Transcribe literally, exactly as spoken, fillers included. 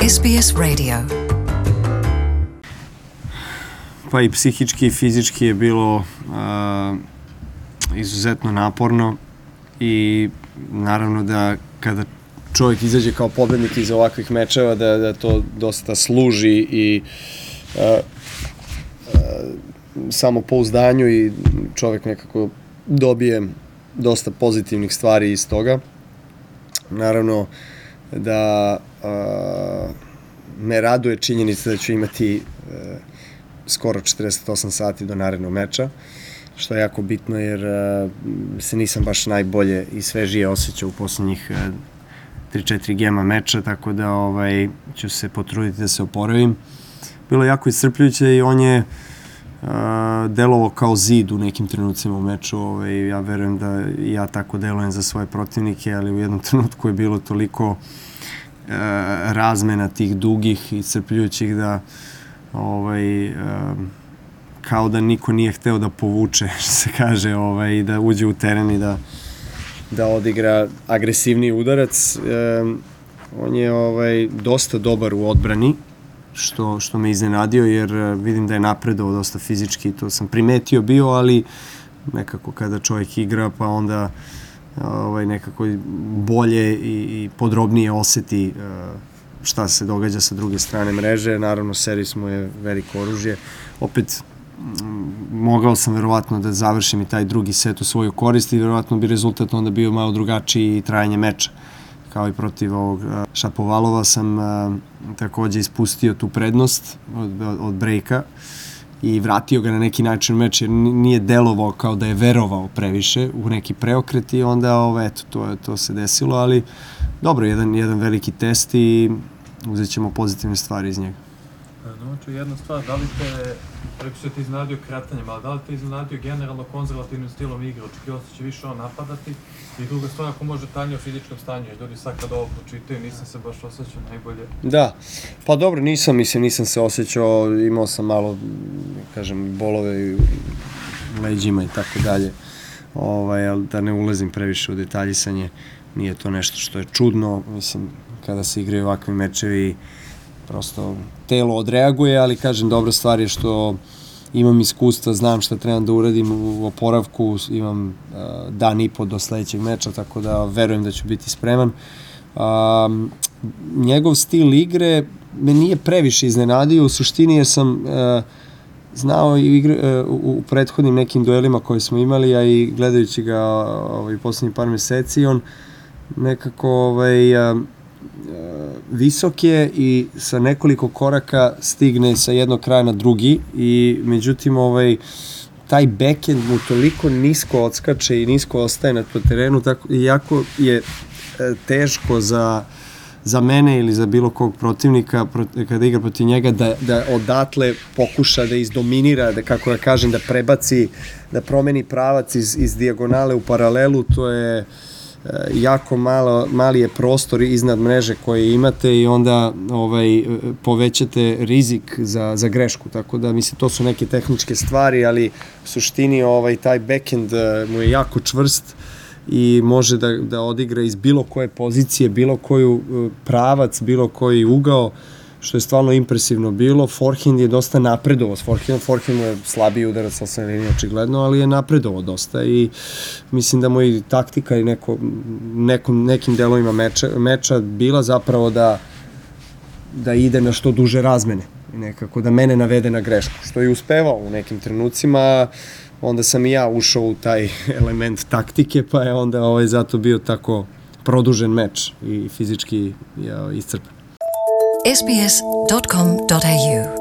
S B S Radio. Pa i psihički i fizički je bilo uh, izuzetno naporno i naravno da kada čovjek izađe kao pobednik iz ovakvih mečeva da, da to dosta služi i uh, uh, samopouzdanju i čovjek nekako dobije dosta pozitivnih stvari iz toga. Naravno da uh, me raduje činjenica da ću imati uh, skoro četrdeset osam sati do narednog meča, što je jako bitno jer uh, se nisam baš najbolje i svežije osjećao u poslednjih uh, tri četiri gema meča, tako da ovaj, ću se potruditi da se oporavim. Bilo je jako iscrpljujuće i on je uh, delovao kao zid u nekim trenucima u meču. Ovaj, ja verujem da ja tako delujem za svoje protivnike, ali u jednom trenutku je bilo toliko uh, razmena tih dugih i iscrpljujućih da ovaj, uh, kao da niko nije hteo da povuče, što se kaže, ovaj, da uđe u teren i da da odigra agresivniji udarac. E, on je ovaj, dosta dobar u odbrani, što, što me iznenadio, jer vidim da je napredovao dosta fizički, to sam primetio bio, ali nekako kada čovjek igra, pa onda ovaj, nekako bolje i, i podrobnije oseti šta se događa sa druge strane mreže. Naravno, servis mu je veliko oružje. Opet, mogao sam verovatno da završim i taj drugi set u svoju korist i verovatno bi rezultat onda bio malo drugačiji i trajanje meča. Kao i protiv ovog Šapovalova sam a, takođe ispustio tu prednost od, od brejka i vratio ga na neki način meč jer nije delovao kao da je verovao previše u neki preokret i onda ovo, eto, to, to se desilo, ali dobro, jedan, jedan veliki test i uzet ćemo pozitivne stvari iz njega. Znači, jedna stvar, da li te, rekao se ti iznenadio kratanjem, ali da li te iznenadio generalno konzervativnim stilom igre, očekivao se će više on napadati i druga stvar, ako može tanje o fizičkom stanju, jer ljudi sad kad ovo pročitaju, nisam se baš osjećao najbolje. Da, pa dobro, nisam, mislim, nisam se osjećao, imao sam malo, kažem, bolove u leđima i tako dalje, ovaj, ali da ne ulazim previše u detaljisanje, nije to nešto što je čudno, mislim, kada se igraju ovakvi mečevi, prosto telo odreaguje, ali kažem, dobra stvar je što imam iskustva, znam šta trebam da uradim u oporavku, imam uh, dan i po do sledećeg meča, tako da verujem da ću biti spreman. Um, njegov stil igre me nije previše iznenadio, u suštini jer sam uh, znao i igre, uh, u, u prethodnim nekim duelima koje smo imali, a i gledajući ga ovaj, poslednjih par meseci, on nekako ovaj, uh, visok je i sa nekoliko koraka stigne sa jednog kraja na drugi i međutim ovaj, taj backhand mu toliko nisko odskače i nisko ostaje na terenu, tako jako je teško za, za mene ili za bilo kog protivnika kada igra protiv njega da, da odatle pokuša da izdominira, da kako ja kažem, da prebaci, da promeni pravac iz, iz dijagonale u paralelu, to je jako malo, mali je prostor iznad mreže koje imate i onda ovaj, povećate rizik za, za grešku, tako da mislim to su neke tehničke stvari, ali u suštini ovaj, taj backhand mu je jako čvrst i može da, da odigra iz bilo koje pozicije, bilo koju pravac, bilo koji ugao, što je stvarno impresivno bilo. Forehand je dosta napredovao s forehandom, forehand mu je slabiji udarac sa osnovne linije očigledno, ali je napredovao dosta i mislim da mu i taktika i neko, nekom, nekim delovima meča, meča bila zapravo da, da ide na što duže razmene, nekako da mene navede na grešku, što je uspevao u nekim trenucima, onda sam i ja ušao u taj element taktike, pa je onda ovaj, zato bio tako produžen meč i fizički ja, iscrpan. S B S dot com dot A U